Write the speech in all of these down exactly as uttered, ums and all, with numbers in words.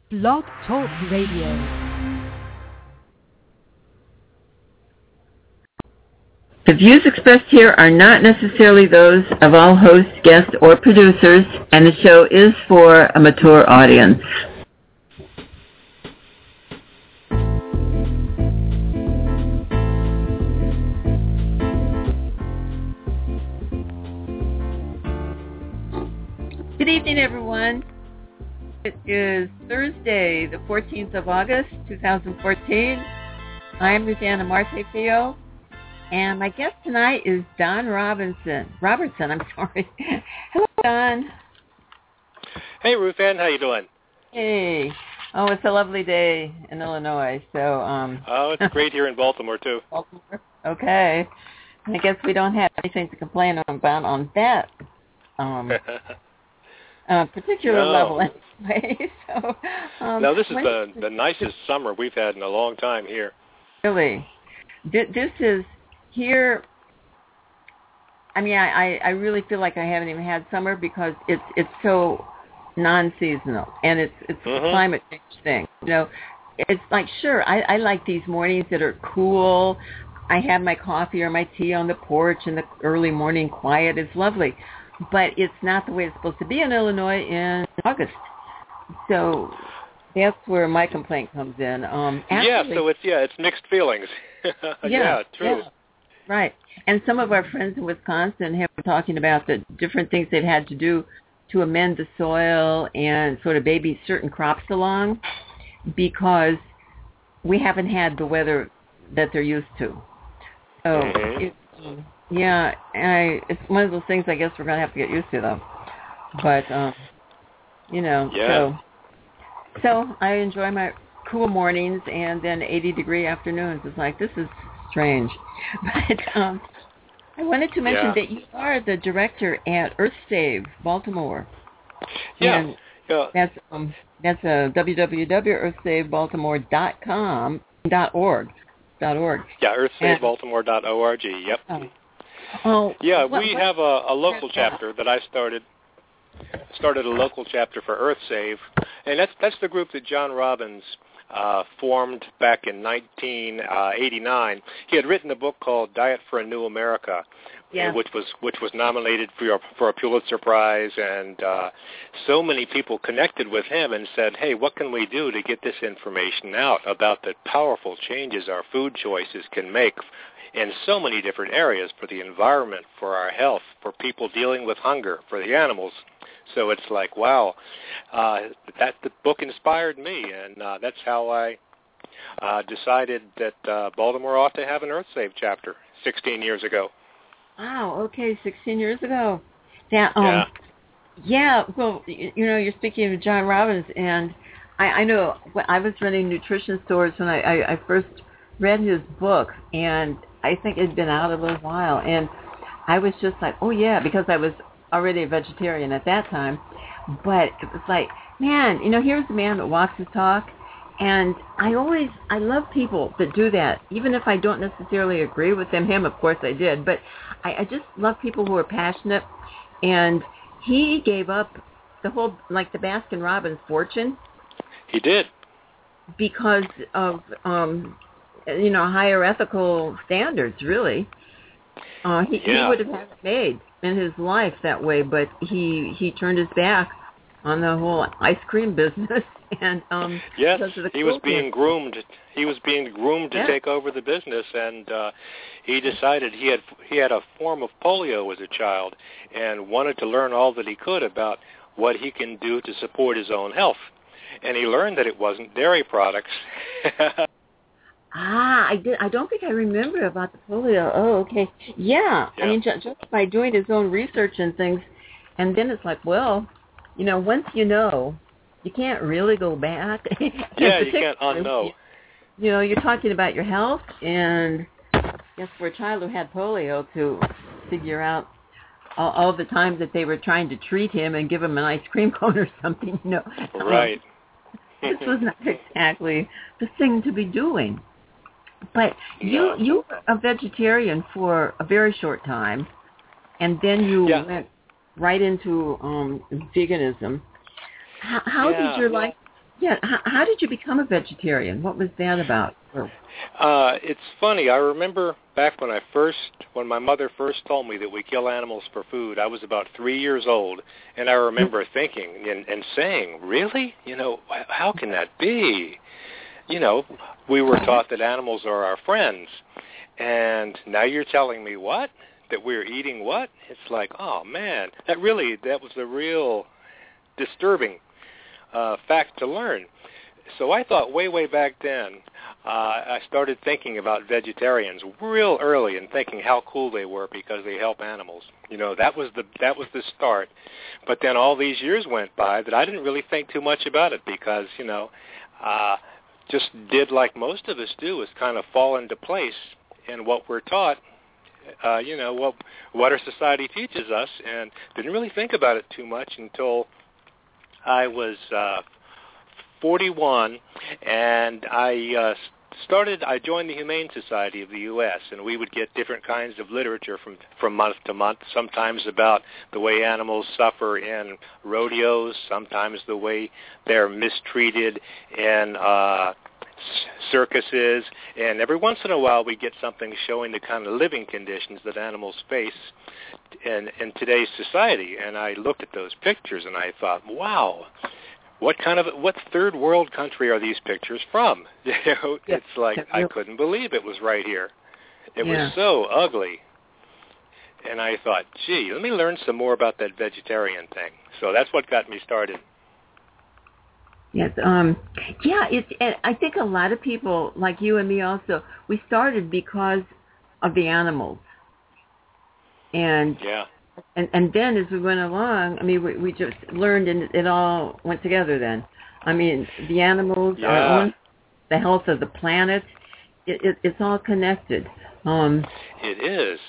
Blog Talk Radio. The views expressed here are not necessarily those of all hosts, guests, or producers, and the show is for a mature audience. Good evening, everyone. It is Thursday, the fourteenth of August, two thousand fourteen. I'm Rosanna Martefio. And my guest tonight is Don Robinson. Robertson, I'm sorry. Hello, Don. Hey, Ruth Ann, how you doing? Hey. Oh, it's a lovely day in Illinois. So. Um, oh, it's great here in Baltimore, too. Baltimore? Okay. I guess we don't have anything to complain about on that um, uh, particular no. level anyway. so, um, no, this is the, the nicest summer we've had in a long time here. Really? This is... Here, I mean, I, I really feel like I haven't even had summer because it's it's so non-seasonal, and it's it's mm-hmm. a climate change thing. You know, it's like, sure, I, I like these mornings that are cool. I have my coffee or my tea on the porch in the early morning quiet. It's lovely, but it's not the way it's supposed to be in Illinois in August. So that's where my complaint comes in. Um, actually, yeah, so it's yeah, it's mixed feelings. yeah, yeah, true. Yeah. Right. And some of our friends in Wisconsin have been talking about the different things they've had to do to amend the soil and sort of baby certain crops along because we haven't had the weather that they're used to. So, mm-hmm. it, yeah, I, it's one of those things I guess we're going to have to get used to, though. But, um, you know, yeah. so, so I enjoy my cool mornings and then eighty-degree afternoons. It's like, this is strange. But um, I wanted to mention yeah. that you are the director at EarthSave Baltimore. Yeah. And yeah. That's um that's uh, w w w dot earth save baltimore dot com dot org dot org. Yeah, earth save baltimore dot org. Yep. Oh. oh yeah, what, we what, have a, a local chapter that I started. Started a local chapter for EarthSave, and that's that's the group that John Robbins Uh, formed back in nineteen eighty-nine. He had written a book called Diet for a New America, yeah. which was which was nominated for a, for a Pulitzer Prize, and uh, so many people connected with him and said, hey, what can we do to get this information out about the powerful changes our food choices can make in so many different areas for the environment, for our health, for people dealing with hunger, for the animals. So it's like, wow, uh, that the book inspired me, and uh, that's how I uh, decided that uh, Baltimore ought to have an EarthSave chapter sixteen years ago. Wow, okay, sixteen years ago. Now, um, yeah. Yeah, well, you know, you're speaking of John Robbins, and I, I know when I was running nutrition stores when I, I, I first read his book, and I think it had been out a little while, and I was just like, oh, yeah, because I was already a vegetarian at that time, but it was like, man, you know, here's a man that walks his talk, and I always, I love people that do that, even if I don't necessarily agree with them. Him, of course, I did, but I, I just love people who are passionate, and he gave up the whole, like the Baskin-Robbins fortune. He did. Because of, um, you know, higher ethical standards, really. Uh, he, yeah. he would have had it made in his life that way, but he he turned his back on the whole ice cream business, and um, yes, because of the he was being groomed. He was being groomed to yeah. take over the business, and uh, he decided he had he had a form of polio as a child, and wanted to learn all that he could about what he can do to support his own health, and he learned that it wasn't dairy products. Ah, I did. I don't think I remember about the polio. Oh, okay. Yeah. yeah. I mean, just, just by doing his own research and things, and then it's like, well, you know, once you know, you can't really go back. yeah, you can't unknow. You know, you're talking about your health, and I guess for a child who had polio to figure out all, all the times that they were trying to treat him and give him an ice cream cone or something, you know. Right. Um, this was not exactly the thing to be doing. But you you were a vegetarian for a very short time, and then you yeah. went right into um, veganism. How, how yeah, did your well, life Yeah, how, how did you become a vegetarian? What was that about? Uh, it's funny. I remember back when I first, when my mother first told me that we kill animals for food, I was about three years old, and I remember thinking and, and saying, really? You know, how can that be? You know, we were taught that animals are our friends, and now you're telling me what? That we're eating what? It's like, oh, man, that really, that was a real disturbing uh, fact to learn. So I thought way, way back then, uh, I started thinking about vegetarians real early and thinking how cool they were because they help animals. You know, that was the that was the start. But then all these years went by that I didn't really think too much about it because, you know, uh, just did like most of us do, is kind of fall into place in what we're taught. Uh, you know, what what our society teaches us, and didn't really think about it too much until I was uh, forty-one, and I uh, started, I joined the Humane Society of the U S, and we would get different kinds of literature from, from month to month, sometimes about the way animals suffer in rodeos, sometimes the way they're mistreated in uh, circuses, and every once in a while we get something showing the kind of living conditions that animals face in, in today's society. And I looked at those pictures and I thought, wow, what kind of, what third world country are these pictures from? You know, yeah. It's like, I couldn't believe it was right here. It yeah. was so ugly. And I thought, gee, let me learn some more about that vegetarian thing. So that's what got me started. Yes, um, yeah, it's, and I think a lot of people, like you and me also, we started because of the animals. And yeah. and, and then as we went along, I mean, we, we just learned and it all went together then. I mean, the animals, yeah. our own, the health of the planet, it, it, it's all connected. Um, it is.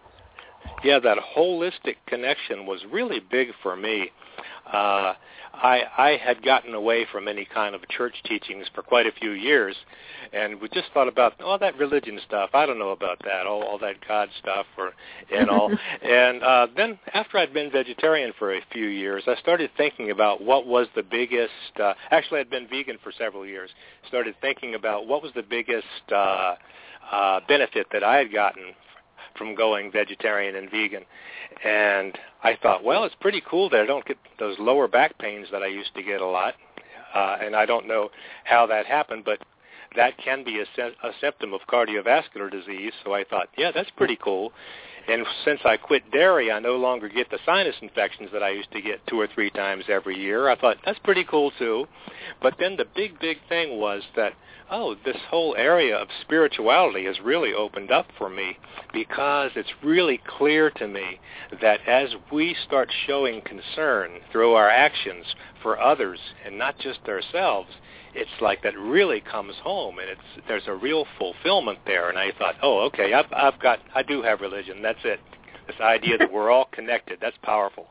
Yeah, that holistic connection was really big for me. Uh, I, I had gotten away from any kind of church teachings for quite a few years, and we just thought about all that religion stuff. I don't know about that, all, all that God stuff, or and all. and uh, then after I'd been vegetarian for a few years, I started thinking about what was the biggest. Uh, actually, I'd been vegan for several years. Started thinking about what was the biggest uh, uh, benefit that I had gotten from going vegetarian and vegan. And I thought, well, it's pretty cool that I don't get those lower back pains that I used to get a lot. Uh, and I don't know how that happened, but that can be a, se- a symptom of cardiovascular disease. So I thought, yeah, that's pretty cool. And since I quit dairy, I no longer get the sinus infections that I used to get two or three times every year. I thought, that's pretty cool, too. But then the big, big thing was that, oh, this whole area of spirituality has really opened up for me, because it's really clear to me that as we start showing concern through our actions for others and not just ourselves, it's like that really comes home, and it's there's a real fulfillment there. And I thought, oh, okay, I've, I've got, I do have religion. That's it. This idea that we're all connected, that's powerful.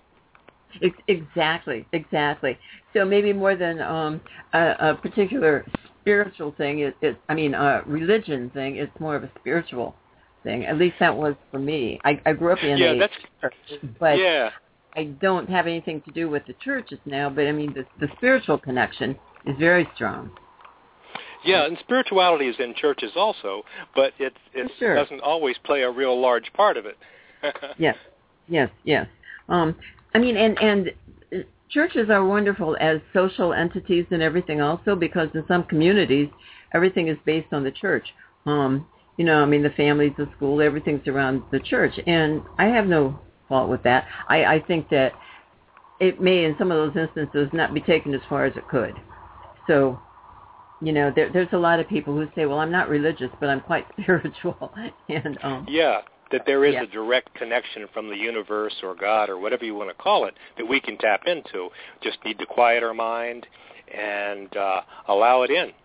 Exactly, exactly. So maybe more than um, a, a particular spiritual thing, it, it, I mean, a religion thing, it's more of a spiritual thing. At least that was for me. I, I grew up in yeah, a that's, church, but yeah. I don't have anything to do with the churches now, but I mean, the, the spiritual connection is very strong. Yeah, and spirituality is in churches also, but it it sure. doesn't always play a real large part of it. yes, yes, yes. Um, I mean, and, and churches are wonderful as social entities and everything also, because in some communities, everything is based on the church. Um, you know, I mean, the families, the school, everything's around the church, and I have no fault with that. I, I think that it may, in some of those instances, not be taken as far as it could. So, you know, there, there's a lot of people who say, well, I'm not religious, but I'm quite spiritual. and um, Yeah, that there is yeah. a direct connection from the universe or God or whatever you want to call it that we can tap into. Just need to quiet our mind and uh, allow it in.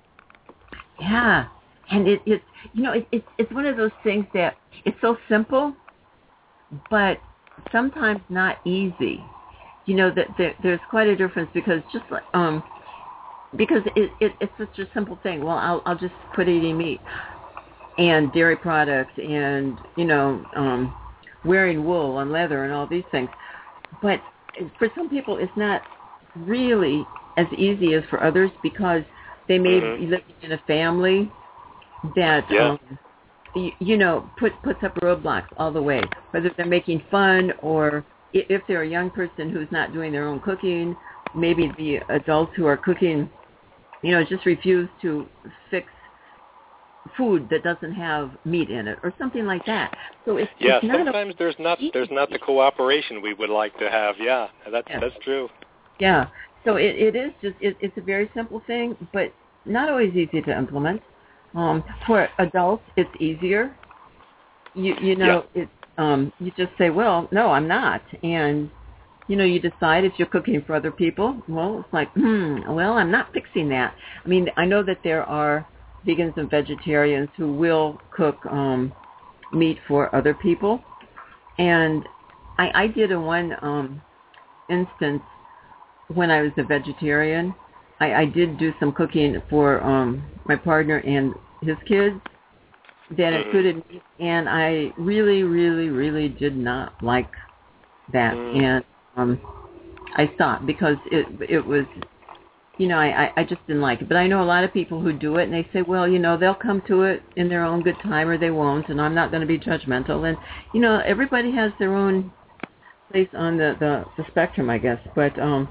Yeah, and it, it's, you know, it, it, it's one of those things that it's so simple, but sometimes not easy. You know, that, that there's quite a difference, because just like, um, because it, it, it's such a simple thing. Well, I'll, I'll just quit eating meat and dairy products and, you know, um, wearing wool and leather and all these things. But for some people, it's not really as easy as for others because they may mm-hmm. be living in a family that, yeah. um, you, you know, put, puts up roadblocks all the way, whether they're making fun or if they're a young person who's not doing their own cooking, maybe the adults who are cooking, you know, just refuse to fix food that doesn't have meat in it or something like that. So it's, yeah, it's not sometimes there's not there's not the cooperation we would like to have. Yeah, that's yeah. that's true. Yeah. So it, it is just it, it's a very simple thing, but not always easy to implement. Um, for adults, it's easier. You you know yeah. it. Um, you just say, well, no, I'm not, and you know you decide if you're cooking for other people. Well, it's like, hmm, well, I'm not fixing that. I mean, I know that there are vegans and vegetarians who will cook um, meat for other people, and I, I did in one um, instance when I was a vegetarian. I, I did do some cooking for um, my partner and his kids that mm-hmm. included meat, and I really, really, really did not like that, mm. and um, I stopped because it it was. You know, I, I just didn't like it. But I know a lot of people who do it, and they say, well, you know, they'll come to it in their own good time or they won't, and I'm not going to be judgmental. And, you know, everybody has their own place on the, the, the spectrum, I guess. But um,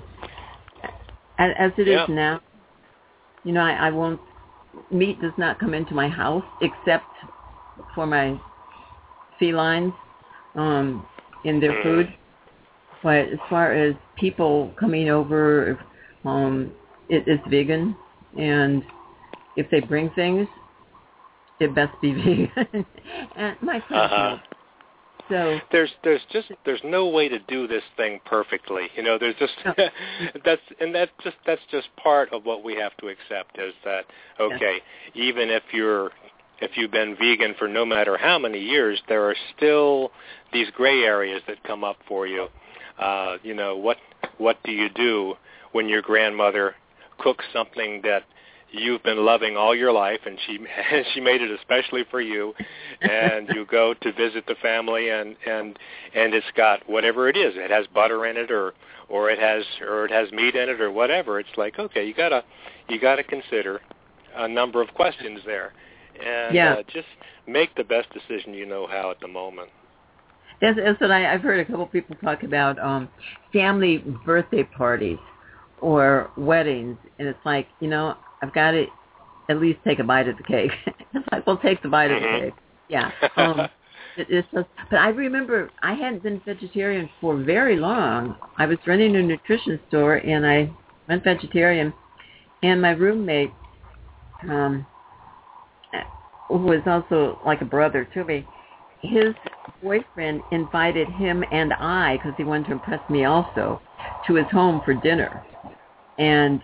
as, as it yeah. is now, you know, I, I won't, meat does not come into my house except for my felines um, in their mm. food. But as far as people coming over, um, it is vegan, and if they bring things, it best be vegan. And my kids uh-huh. know. So there's there's just there's no way to do this thing perfectly. You know, there's just no. that's and that's just that's just part of what we have to accept is that okay, yeah. even if you're if you've been vegan for no matter how many years, there are still these gray areas that come up for you. Uh, you know, what what do you do when your grandmother cooks something that you've been loving all your life, and she she made it especially for you, and you go to visit the family, and and and it's got whatever it is. It has butter in it, or or it has or it has meat in it, or whatever. It's like, okay, you gotta you gotta consider a number of questions there, and yeah. uh, just make the best decision you know how at the moment. That's, that's what I, I've heard a couple of people talk about, um, family birthday parties or weddings, and it's like, you know, I've got to at least take a bite of the cake. It's like, well, take the bite mm-hmm. of the cake. Yeah. Um, it, it's just, but I remember I hadn't been vegetarian for very long. I was running a nutrition store, and I went vegetarian, and my roommate, um, who was also like a brother to me, his boyfriend invited him and I, because he wanted to impress me also, to his home for dinner. And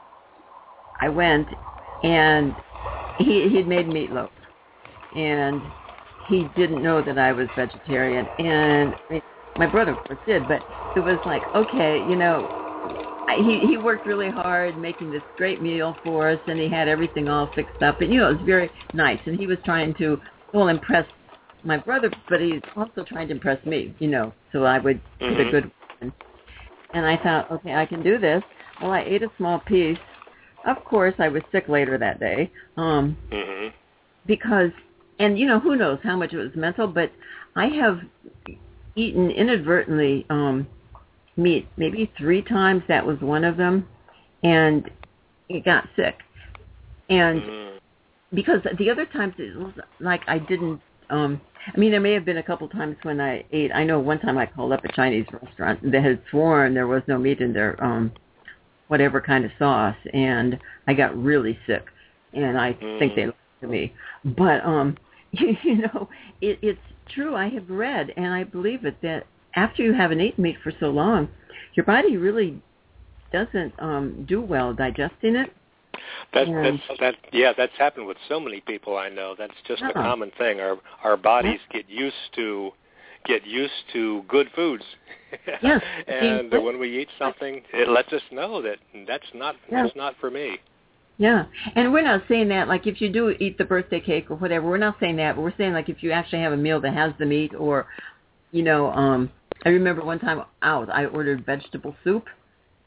I went, and he he'd made meatloaf. And he didn't know that I was vegetarian. And I mean, my brother, of course, did. But it was like, okay, you know, I, he, he worked really hard making this great meal for us, and he had everything all fixed up. And, you know, it was very nice. And he was trying to, well, impress my brother, but he's also trying to impress me, you know, so I would mm-hmm. get a good one. And I thought, okay, I can do this. Well, I ate a small piece. Of course, I was sick later that day um, mm-hmm. because, and, you know, who knows how much it was mental, but I have eaten inadvertently um, meat maybe three times. That was one of them, and it got sick. And mm-hmm. because the other times it was like I didn't, Um, I mean, there may have been a couple times when I ate. I know one time I called up a Chinese restaurant that had sworn there was no meat in their um, whatever kind of sauce, and I got really sick, and I mm. think they lied to me. But, um, you, you know, it, it's true. I have read, and I believe it, that after you haven't eaten meat for so long, your body really doesn't um, do well digesting it. That's, that's that. Yeah, that's happened with so many people I know. That's just yeah. a common thing. Our our bodies yeah. get used to get used to good foods, yeah. and See, when we eat something, it lets us know that that's not yeah. that's not for me. Yeah, and we're not saying that like if you do eat the birthday cake or whatever. We're not saying that, but we're saying like if you actually have a meal that has the meat, or you know, um, I remember one time out I ordered vegetable soup.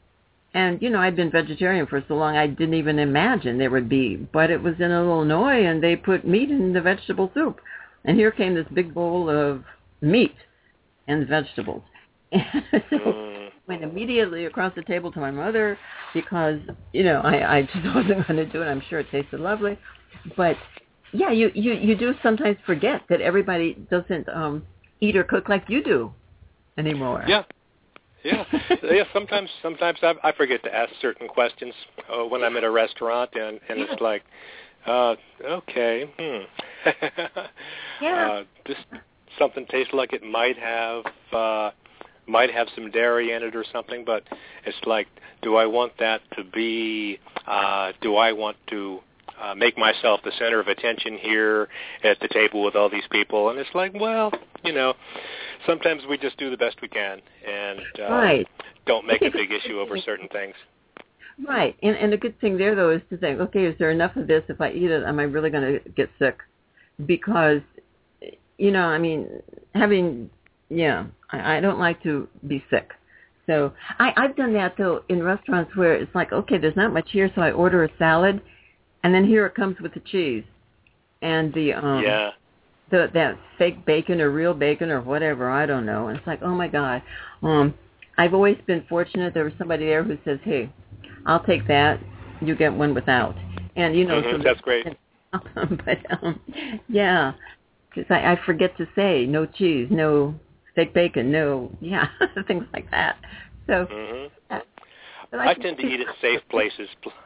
And, you know, I'd been vegetarian for so long I didn't even imagine there would be. But it was in Illinois, and they put meat in the vegetable soup. And here came this big bowl of meat and vegetables. And so went immediately across the table to my mother because, you know, I, I just wasn't going to do it. I'm sure it tasted lovely. But, yeah, you, you, you do sometimes forget that everybody doesn't um, eat or cook like you do anymore. Yeah. Yeah, yeah. Sometimes, sometimes I, I forget to ask certain questions uh, when I'm at a restaurant, and, and it's like, uh, okay, hmm. yeah. uh, this something tastes like it might have uh, might have some dairy in it or something, but it's like, do I want that to be? Uh, do I want to uh, make myself the center of attention here at the table with all these people? And it's like, well, you know, sometimes we just do the best we can and uh, right. don't make a big issue over certain things. Right. And, and the good thing there, though, is to think, okay, is there enough of this? If I eat it, am I really going to get sick? Because, you know, I mean, having, yeah, I, I don't like to be sick. So I, I've done that, though, in restaurants where it's like, okay, there's not much here, so I order a salad, and then here it comes with the cheese and the um, yeah. the that fake bacon or real bacon or whatever, I don't know. And it's like, oh, my God. Um, I've always been fortunate. There was somebody there who says, hey, I'll take that. You get one without. And, you know. Mm-hmm, so that's great. but, um, yeah, because I, I forget to say no cheese, no fake bacon, no, yeah, things like that. So mm-hmm. yeah. I, I tend to eat at safe places.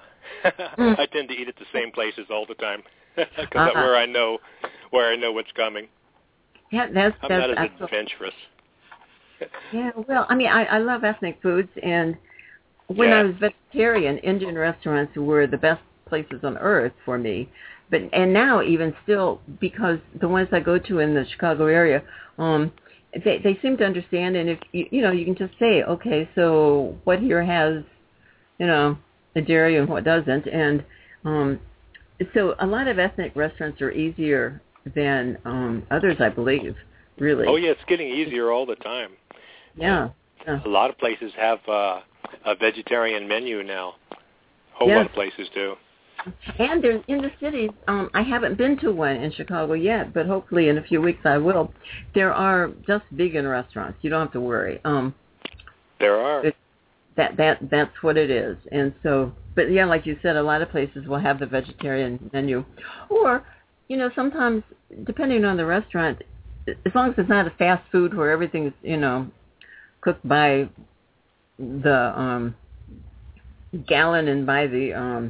I tend to eat at the same places all the time because uh-huh. where I know where I know what's coming. Yeah, that's I'm that's not as absolutely. adventurous. Yeah, well, I mean, I, I love ethnic foods, and when yeah. I was vegetarian, Indian restaurants were the best places on earth for me. But and now even still, because the ones I go to in the Chicago area, um, they they seem to understand, and if you you know you can just say, okay, so what here has, you know, the dairy and what doesn't, and um, so a lot of ethnic restaurants are easier than um, others, I believe. Really. Oh yeah, it's getting easier all the time. Yeah. yeah. A lot of places have uh, a vegetarian menu now. A whole yes. lot of places do. And there's in the cities, um, I haven't been to one in Chicago yet, but hopefully in a few weeks I will. There are just vegan restaurants. You don't have to worry. Um, there are. It, that that that's what it is. And so, but yeah, like you said, a lot of places will have the vegetarian menu, or you know, sometimes depending on the restaurant, as long as it's not a fast food where everything's you know cooked by the um, gallon and by the um,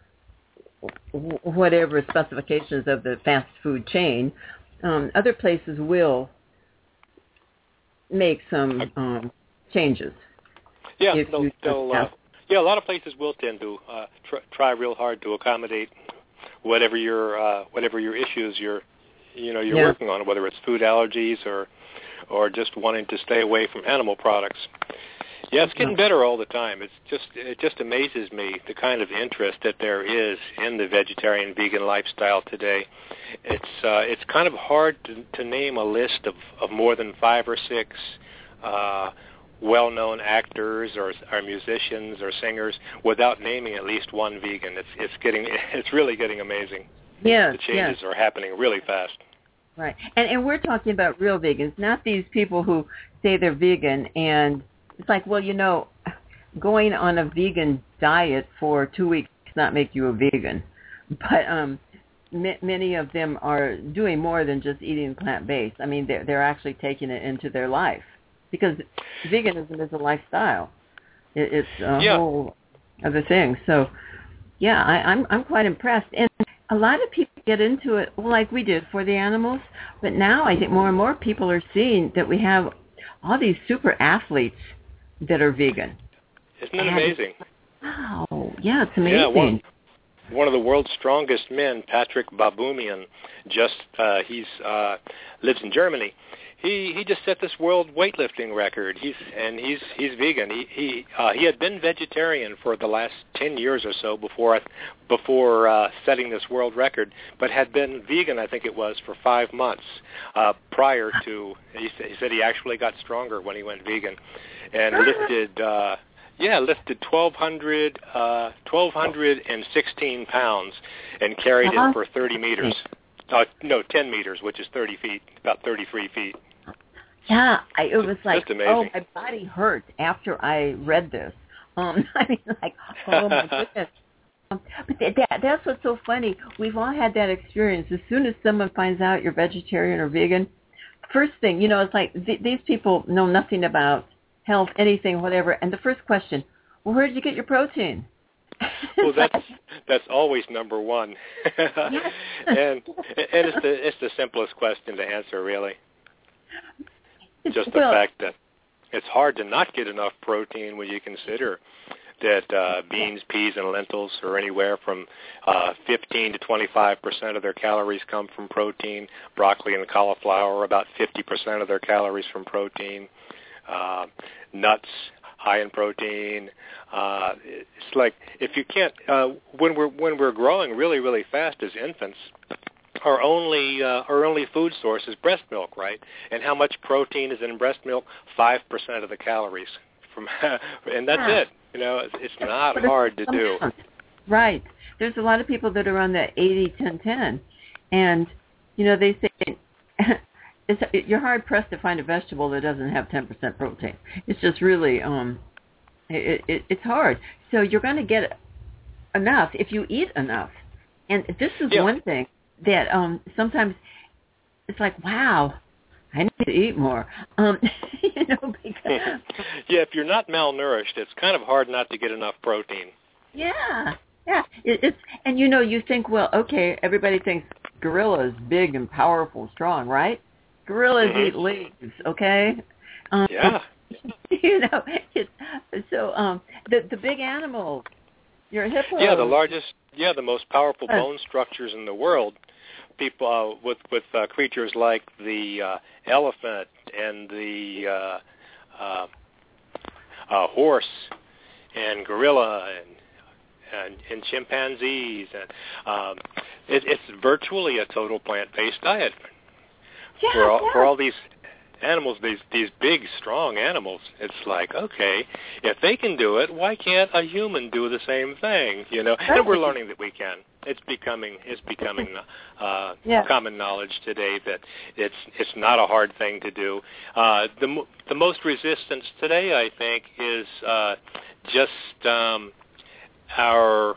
whatever specifications of the fast food chain, um, other places will make some um, changes. Yeah, they'll, they'll, uh, yeah, a lot of places will tend to uh, tr- try real hard to accommodate whatever your uh, whatever your issues you're you know you're yeah. working on, whether it's food allergies or or just wanting to stay away from animal products. Yeah, it's getting better all the time. It's just it just amazes me the kind of interest that there is in the vegetarian vegan lifestyle today. It's uh, it's kind of hard to, to name a list of, of more than five or six uh, well-known actors or, or musicians or singers without naming at least one vegan. It's it's getting it's really getting amazing. Yes, the changes yes. are happening really fast. Right, and and we're talking about real vegans, not these people who say they're vegan and. It's like, well, you know, going on a vegan diet for two weeks does not make you a vegan. But um, m- many of them are doing more than just eating plant-based. I mean, they're, they're actually taking it into their life because veganism is a lifestyle. It, it's a yeah. whole other thing. So, yeah, I, I'm I'm quite impressed. And a lot of people get into it like we did for the animals. But now I think more and more people are seeing that we have all these super athletes that are vegan. Isn't it amazing? Wow. Yeah, it's amazing. Yeah, one, one of the world's strongest men, Patrick Baboumian, just uh, he's uh, lives in Germany. He he just set this world weightlifting record. He's and he's he's vegan. He he uh, he had been vegetarian for the last ten years or so before before uh, setting this world record, but had been vegan, I think it was, for five months uh, prior to. He, he said he actually got stronger when he went vegan, and lifted uh, Yeah, lifted twelve hundred, uh, twelve sixteen pounds and carried uh-huh. it for thirty meters. Uh, no, ten meters, which is thirty feet, about thirty-three feet. Yeah, I, it was like, just amazing. Oh, my body hurt after I read this. Um, I mean, like, oh my goodness. Um, but that, that, that's what's so funny. We've all had that experience. As soon as someone finds out you're vegetarian or vegan, first thing, you know, it's like th- these people know nothing about health, anything, whatever. And the first question, well, where did you get your protein? Well, that's that's always number one, Yes. and and it's the it's the simplest question to answer, really. Just the well, fact that it's hard to not get enough protein when you consider that uh, beans, peas, and lentils are anywhere from uh, fifteen to twenty-five percent of their calories come from protein. Broccoli and cauliflower, about fifty percent of their calories from protein. Uh, nuts, high in protein. Uh, it's like if you can't uh, when we're when we're growing really really fast as infants, our only uh, our only food source is breast milk, right? And how much protein is in breast milk? Five percent of the calories from, and that's yeah. it. You know, it's, it's not hard to do. Right. There's a lot of people that are on the eighty ten ten, and you know they say. It's, you're hard pressed to find a vegetable that doesn't have ten percent protein. It's just really, um, it, it, it's hard. So you're going to get enough if you eat enough. And this is yeah. one thing that um, sometimes it's like, wow, I need to eat more. Um, you know, because, yeah, if you're not malnourished, it's kind of hard not to get enough protein. Yeah, yeah. It, it's and you know, you think, well, okay, everybody thinks gorilla is big and powerful, strong, right? Gorillas mm-hmm. eat leaves, okay? Um, yeah. You know, it's, so um, the the big animals, your hippo. Yeah, the largest, yeah, the most powerful bone structures in the world. People uh, with with uh, creatures like the uh, elephant and the uh, uh, uh, horse and gorilla and and, and chimpanzees, and um, it, it's virtually a total plant-based diet. Yeah, for all yeah. for all these animals, these these big, strong animals, it's like, okay, if they can do it, why can't a human do the same thing? You know, right. And we're learning that we can. It's becoming it's becoming uh, yeah. common knowledge today that it's it's not a hard thing to do. Uh, the the most resistance today, I think, is uh, just um, our.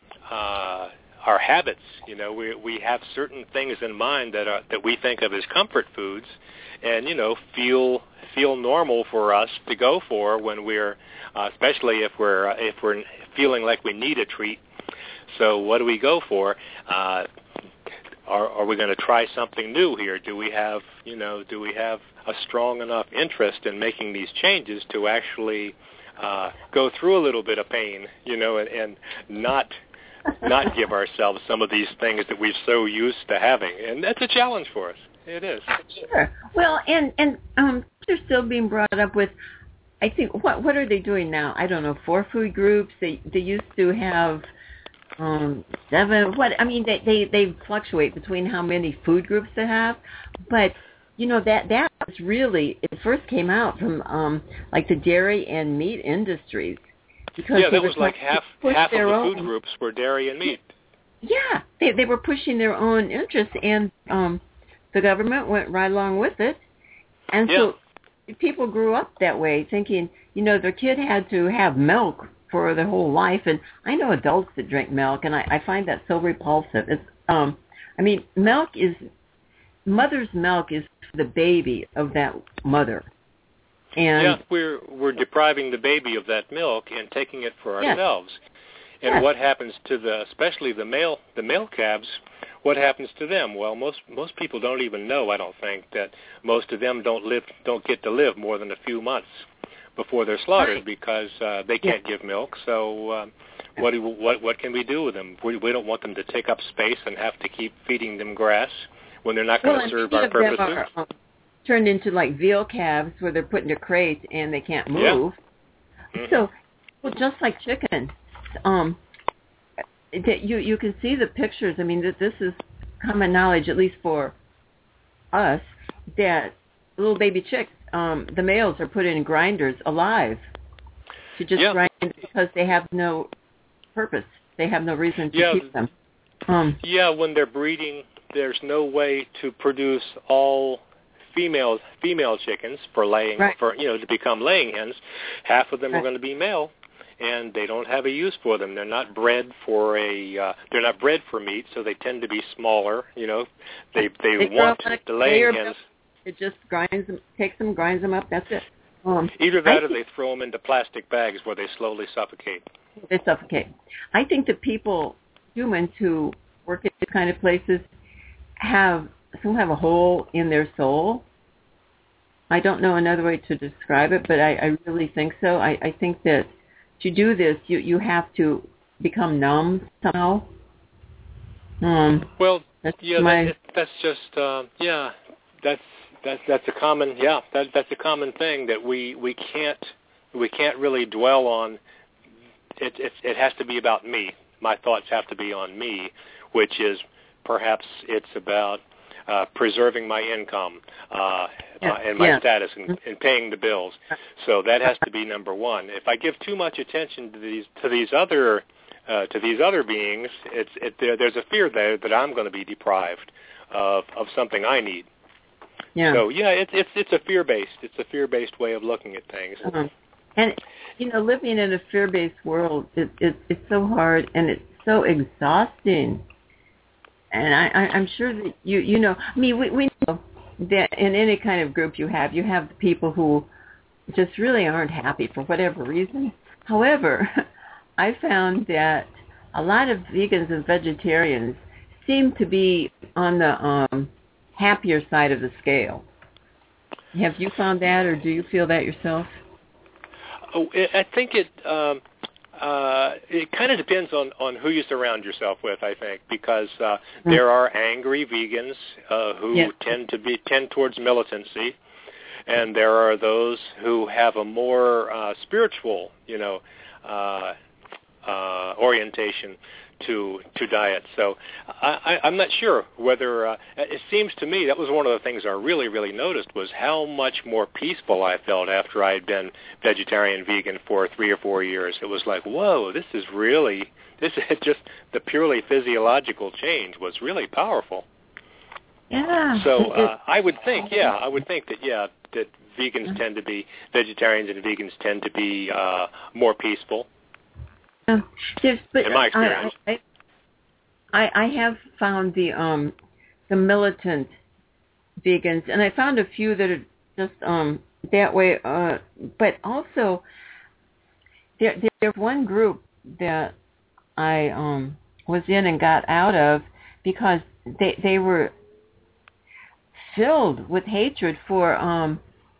Uh, Our habits, you know, we we have certain things in mind that are that we think of as comfort foods, and you know, feel feel normal for us to go for when we're, uh, especially if we're uh, if we're feeling like we need a treat. So what do we go for? Uh, are are we going to try something new here? Do we have you know do we have a strong enough interest in making these changes to actually uh, go through a little bit of pain, you know, and, and not. not give ourselves some of these things that we're so used to having, and that's a challenge for us. It is. Sure. Well, and and um, they're still being brought up with. I think what what are they doing now? I don't know. Four food groups. They they used to have um, seven. What I mean, they they they fluctuate between how many food groups they have, but you know that that was really it first came out from um, like the dairy and meat industries. Because yeah, that was like half half of the own. food groups were dairy and meat. Yeah, they they were pushing their own interests, and um, the government went right along with it. And yeah. so people grew up that way, thinking, you know, their kid had to have milk for their whole life. And I know adults that drink milk, and I, I find that so repulsive. It's, um, I mean, milk is, mother's milk is the baby of that mother. And yeah, we're we're depriving the baby of that milk and taking it for yes. ourselves. And yes. what happens to the, especially the male the male calves? What happens to them? Well, most most people don't even know. I don't think that most of them don't live don't get to live more than a few months before they're slaughtered right. because uh, they can't yeah. give milk. So um, what do, what what can we do with them? We, we don't want them to take up space and have to keep feeding them grass when they're not going well, to serve our purposes. Are, um, turned into like veal calves where they're put in a crate and they can't move. Yeah. Mm-hmm. So, well, just like chicken, um, that you you can see the pictures. I mean, that this is common knowledge, at least for us, that little baby chicks, um, the males are put in grinders alive to just yeah. grind because they have no purpose. They have no reason to yeah, keep them. Um, yeah, when they're breeding, there's no way to produce all female female chickens for laying, right. for you know, to become laying hens. Half of them right. are going to be male, and they don't have a use for them. They're not bred for a. Uh, they're not bred for meat, so they tend to be smaller. You know, they they, they want the laying hens. It just grinds them, takes them, grinds them up. That's it. Um, Either that, I or they throw them into plastic bags where they slowly suffocate. They suffocate. I think that people, humans who work at these kind of places, have still have a hole in their soul. I don't know another way to describe it, but I, I really think so. I, I think that to do this, you, you have to become numb somehow. Um, well, that's yeah, my... that, that's just uh, yeah, that's that's that's a common yeah that that's a common thing that we, we can't we can't really dwell on. It, it it has to be about me. My thoughts have to be on me, which is perhaps it's about uh, preserving my income uh, yeah. uh, and my yeah. status and, and paying the bills. So that has to be number one. If I give too much attention to these to these other uh, to these other beings, it's it, there, there's a fear there that I'm going to be deprived of of something I need. Yeah. So yeah, it's it's it's a fear based it's a fear based way of looking at things. Uh-huh. And you know, living in a fear-based world, it, it, it's so hard and it's so exhausting. And I, I, I'm sure that you, you know, I mean, we, we know that in any kind of group you have, you have the people who just really aren't happy for whatever reason. However, I found that a lot of vegans and vegetarians seem to be on the um, happier side of the scale. Have you found that, or do you feel that yourself? Oh, I think it um, uh, it kind of depends on, on who you surround yourself with. I think because uh, mm-hmm. there are angry vegans uh, who yeah. tend to be tend towards militancy, and there are those who have a more uh, spiritual, you know, uh, uh, orientation to to diet. So I, I, I'm not sure whether uh, it seems to me that was one of the things I really really noticed was how much more peaceful I felt after I had been vegetarian vegan for three or four years. It was like, whoa, this is really this is just the purely physiological change was really powerful. Yeah. So uh, I would think, yeah, I would think that yeah that vegans tend to be vegetarians and vegans tend to be uh, more peaceful. Uh, but in my experience, I, I, I have found the um, the militant vegans, and I found a few that are just um, that way. Uh, but also, there there's one group that I um, was in and got out of because they they were filled with hatred for um,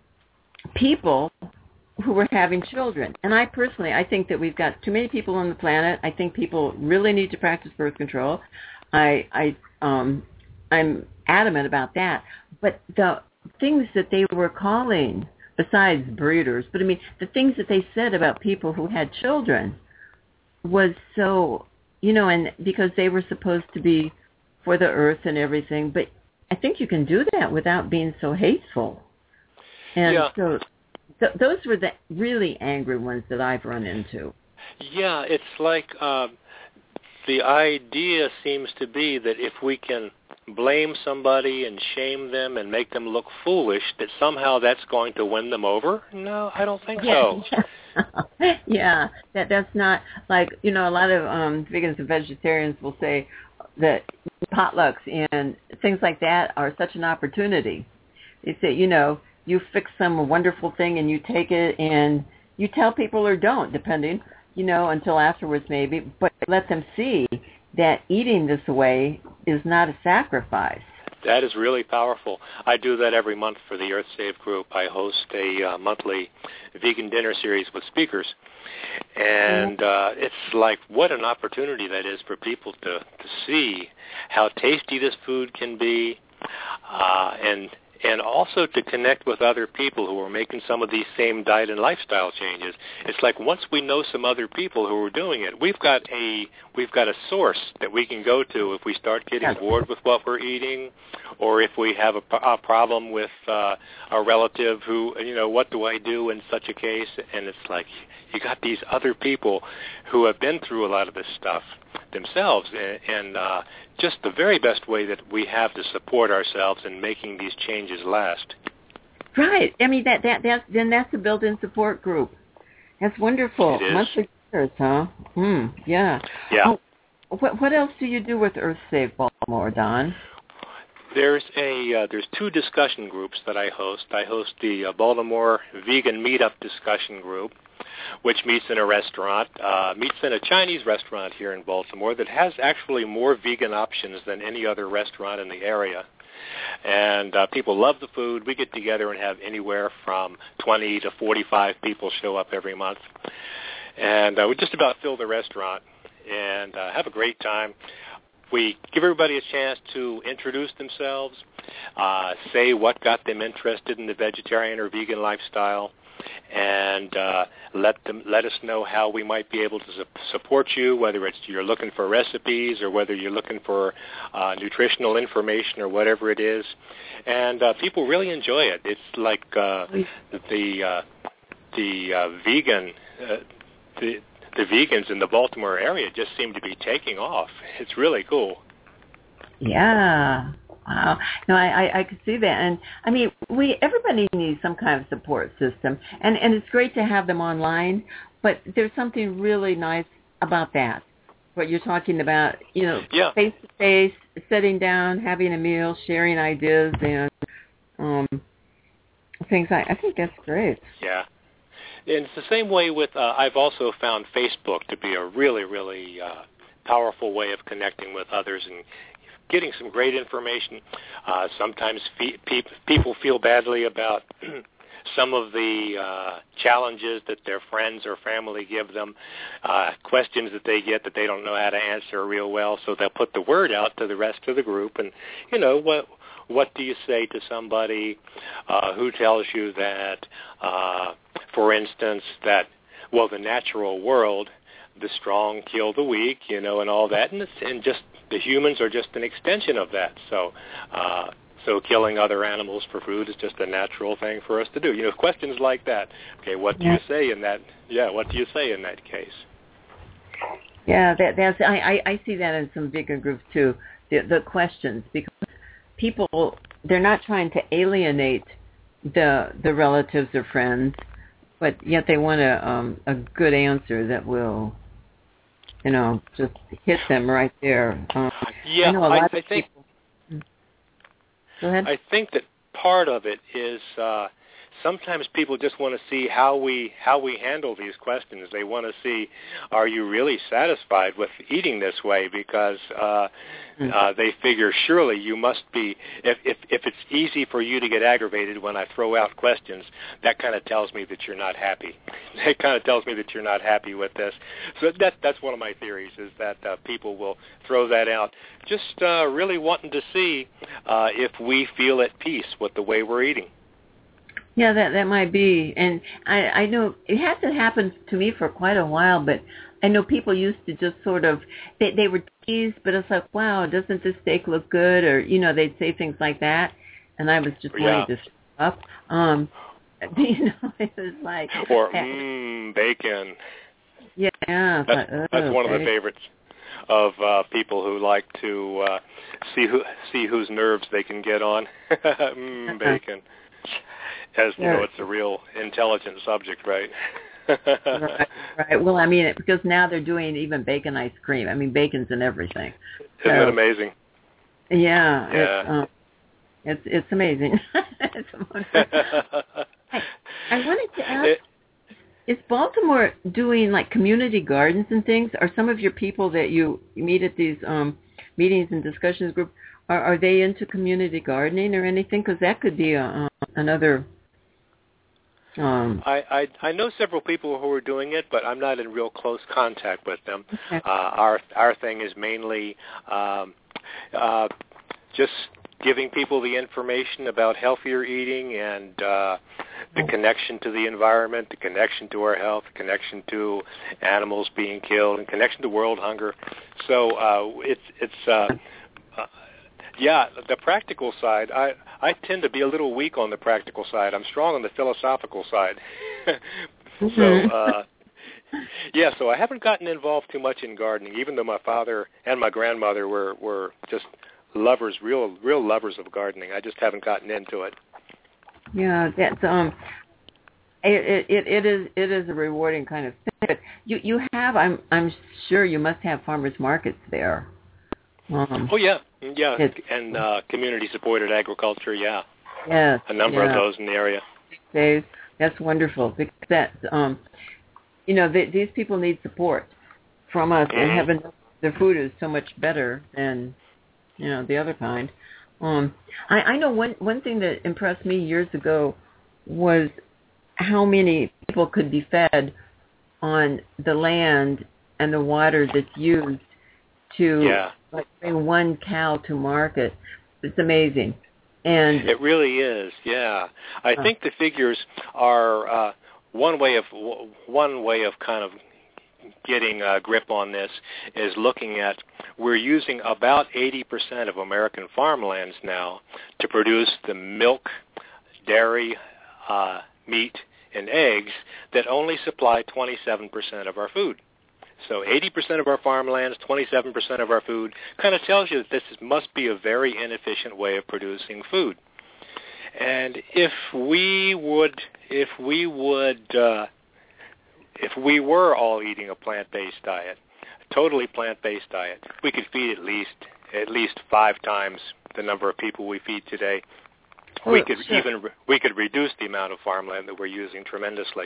people who were having children. And I personally, I think that we've got too many people on the planet. I think people really need to practice birth control. I, I, um, I'm adamant about that. But the things that they were calling, besides breeders, but I mean, the things that they said about people who had children was so, you know, and because they were supposed to be for the earth and everything. But I think you can do that without being so hateful. And yeah. so Th- those were the really angry ones that I've run into. Yeah, it's like uh, the idea seems to be that if we can blame somebody and shame them and make them look foolish, that somehow that's going to win them over. No, I don't think yeah. so. yeah, that that's not like, you know, a lot of um, vegans and vegetarians will say that potlucks and things like that are such an opportunity. They say, you know, you fix some wonderful thing and you take it and you tell people or don't, depending, you know, until afterwards maybe, but let them see that eating this way is not a sacrifice. That is really powerful. I do that every month for the Earth Save group. I host a uh, monthly vegan dinner series with speakers. And uh, it's like what an opportunity that is for people to, to see how tasty this food can be uh, and and also to connect with other people who are making some of these same diet and lifestyle changes. It's like once we know some other people who are doing it, we've got a we've got a source that we can go to if we start getting bored with what we're eating, or if we have a, a problem with uh, a relative who, you know, what do I do in such a case? And it's like you got these other people who have been through a lot of this stuff themselves, and, and uh, just the very best way that we have to support ourselves in making these changes last. Right. I mean, that that that then that's a built-in support group. That's wonderful. It is. Monthly visitors, huh? Hmm. Yeah. Yeah. Oh, what what else do you do with EarthSafe Baltimore, Don? There's a uh, there's two discussion groups that I host. I host the uh, Baltimore Vegan Meetup discussion group, which meets in a restaurant, uh, meets in a Chinese restaurant here in Baltimore that has actually more vegan options than any other restaurant in the area. And uh, people love the food. We get together and have anywhere from twenty to forty-five people show up every month. And uh, we just about fill the restaurant and uh, have a great time. We give everybody a chance to introduce themselves, uh, say what got them interested in the vegetarian or vegan lifestyle, and uh, let them let us know how we might be able to su- support you, whether it's you're looking for recipes or whether you're looking for uh, nutritional information or whatever it is. And uh, people really enjoy it. It's like uh, the uh, the uh, vegan uh, the the vegans in the Baltimore area just seem to be taking off. It's really cool. Yeah. Wow. No, I, I, I could see that. And, I mean, we everybody needs some kind of support system. And, and it's great to have them online, but there's something really nice about that, what you're talking about, you know, yeah. face-to-face, sitting down, having a meal, sharing ideas, and um, things like I think that's great. Yeah. And it's the same way with, uh, I've also found Facebook to be a really, really uh, powerful way of connecting with others and getting some great information. Uh, sometimes fe- pe- people feel badly about some of the uh, challenges that their friends or family give them, uh, questions that they get that they don't know how to answer real well, so they'll put the word out to the rest of the group. And, you know, what what do you say to somebody uh, who tells you that, uh, for instance, that, well, the natural world, the strong kill the weak, you know, and all that, and, it's, and just the humans are just an extension of that. So, uh, so killing other animals for food is just a natural thing for us to do. You know, questions like that. Okay, what do yeah. you say in that? Yeah, what do you say in that case? Yeah, that, that's I, I, I see that in some vegan groups too. The, the questions, because people, they're not trying to alienate the the relatives or friends, but yet they want a um, a good answer that will, you know, just hit them right there. Um, yeah, I know a lot I, of I think. people. Go ahead. I think that part of it is uh, sometimes people just want to see how we how we handle these questions. They want to see, are you really satisfied with eating this way? Because uh, mm. uh, they figure surely you must be. If, if if it's easy for you to get aggravated when I throw out questions, that kind of tells me that you're not happy. It kind of tells me that you're not happy with this. So that that's one of my theories, is that uh, people will throw that out, just uh, really wanting to see uh, if we feel at peace with the way we're eating. Yeah, that that might be. And I, I know it hasn't happened to me for quite a while, but I know people used to just sort of, they, they were teased, but it's like, wow, doesn't this steak look good? Or, you know, they'd say things like that. And I was just yeah. wanting to stop. Um, you know, it was like. Or, mmm, bacon. Yeah. That's, but, oh, that's one okay. of the favorites of uh, people who like to uh, see who see whose nerves they can get on. Mmm, bacon. As you know, it's a real intelligent subject, right? right, right. Well, I mean, because now they're doing even bacon ice cream. I mean, bacon's in everything. Isn't so, it amazing? Yeah, yeah. It's, um, it's it's amazing. it's I, I wanted to ask: it, is Baltimore doing like community gardens and things? Are some of your people that you meet at these um, meetings and discussions group, are, are they into community gardening or anything? Because that could be a, um, another. Um, I, I I know several people who are doing it, but I'm not in real close contact with them. okay. Uh, our our thing is mainly um, uh, just giving people the information about healthier eating and uh, the connection to the environment, the connection to our health, the connection to animals being killed, and connection to world hunger. So uh, it's it's uh, uh, yeah, the practical side. I I tend to be a little weak on the practical side. I'm strong on the philosophical side. so. Uh, Yeah, so I haven't gotten involved too much in gardening, even though my father and my grandmother were, were just lovers, real real lovers of gardening. I just haven't gotten into it. Yeah, that's um, it it it is it is a rewarding kind of thing. But you you have I'm I'm sure you must have farmers markets there. Um, oh yeah, yeah, and uh, community supported agriculture. Yeah, yes, a number yeah. of those in the area. Dave, that's wonderful because that um. You know, they, these people need support from us, and having their food is so much better than, you know, the other kind. Um, I, I know one one thing that impressed me years ago was how many people could be fed on the land and the water that's used to yeah. like bring one cow to market. It's amazing, and it really is. Yeah, I uh, think the figures are. Uh, One way of one way of kind of getting a grip on this is looking at we're using about eighty percent of American farmlands now to produce the milk, dairy, uh, meat, and eggs that only supply twenty-seven percent of our food. So eighty percent of our farmlands, twenty-seven percent of our food, kind of tells you that this must be a very inefficient way of producing food. And if we would, if we would, uh, if we were all eating a plant-based diet, a totally plant-based diet, we could feed at least at least five times the number of people we feed today. Oh, we could sure. even we could reduce the amount of farmland that we're using tremendously.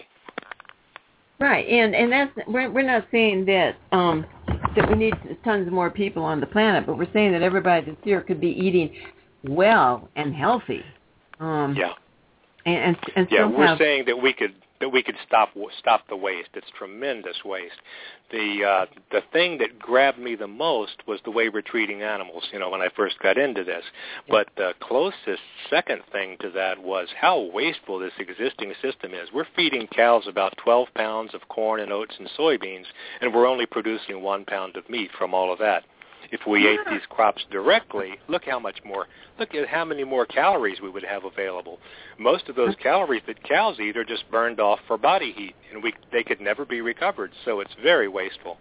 Right, and and that's we're we're not saying that um, that we need tons more people on the planet, but we're saying that everybody that's here could be eating well and healthy. Um, yeah, and and, and yeah, still we're have, saying that we could that we could stop stop the waste. It's tremendous waste. The uh, the thing that grabbed me the most was the way we're treating animals. You know, when I first got into this, but the closest second thing to that was how wasteful this existing system is. We're feeding cows about twelve pounds of corn and oats and soybeans, and we're only producing one pound of meat from all of that. If we ate these crops directly, look how much more, look at how many more calories we would have available. Most of those calories that cows eat are just burned off for body heat, and we they could never be recovered, so it's very wasteful.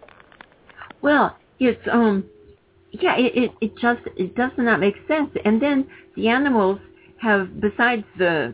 Well, it's, um, yeah, it, it, it just, it does not make sense. And then the animals have, besides the,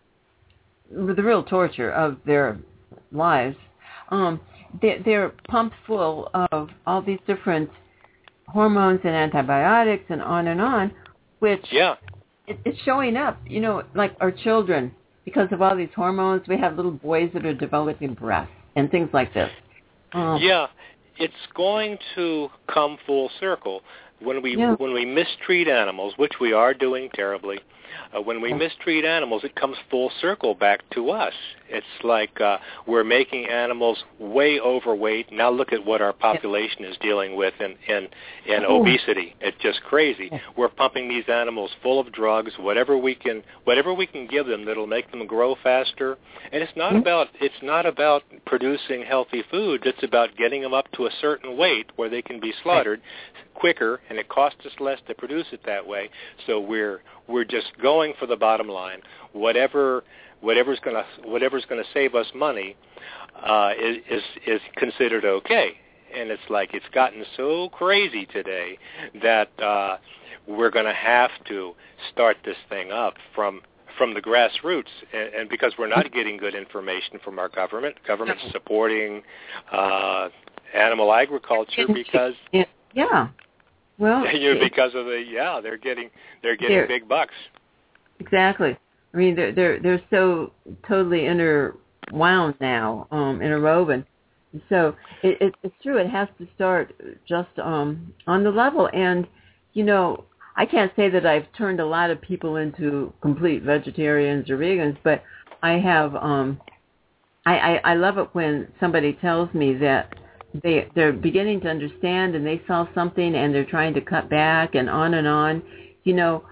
the real torture of their lives, um, they're, they're pumped full of all these different hormones and antibiotics and on and on, which yeah. it, it's showing up, you know, like our children, because of all these hormones, we have little boys that are developing breasts and things like this. Um, yeah, it's going to come full circle. When we yeah. when we mistreat animals, which we are doing terribly, uh, when we mistreat animals, it comes full circle back to us. It's like uh, we're making animals way overweight. Now look at what our population is dealing with in, in, in oh. obesity. It's just crazy. We're pumping these animals full of drugs, whatever we can whatever we can give them that'll make them grow faster. And it's not mm-hmm. about it's not about producing healthy foods. It's about getting them up to a certain weight where they can be slaughtered quicker, and it costs us less to produce it that way. So we're we're just going for the bottom line. Whatever whatever's going to whatever's going to save us money uh, is, is is considered okay. And it's like it's gotten so crazy today that uh, we're going to have to start this thing up from from the grassroots, and, and because we're not getting good information from our government. Government's supporting uh, animal agriculture because yeah. Well, you know, because of the yeah, they're getting they're getting they're, big bucks. Exactly. I mean, they're they're they're so totally interwound now, um, interwoven. So it, it, it's true. It has to start just um, on the level. And you know, I can't say that I've turned a lot of people into complete vegetarians or vegans, but I have. Um, I, I I love it when somebody tells me that They, they're beginning to understand, and they saw something, and they're trying to cut back, and on and on. You know,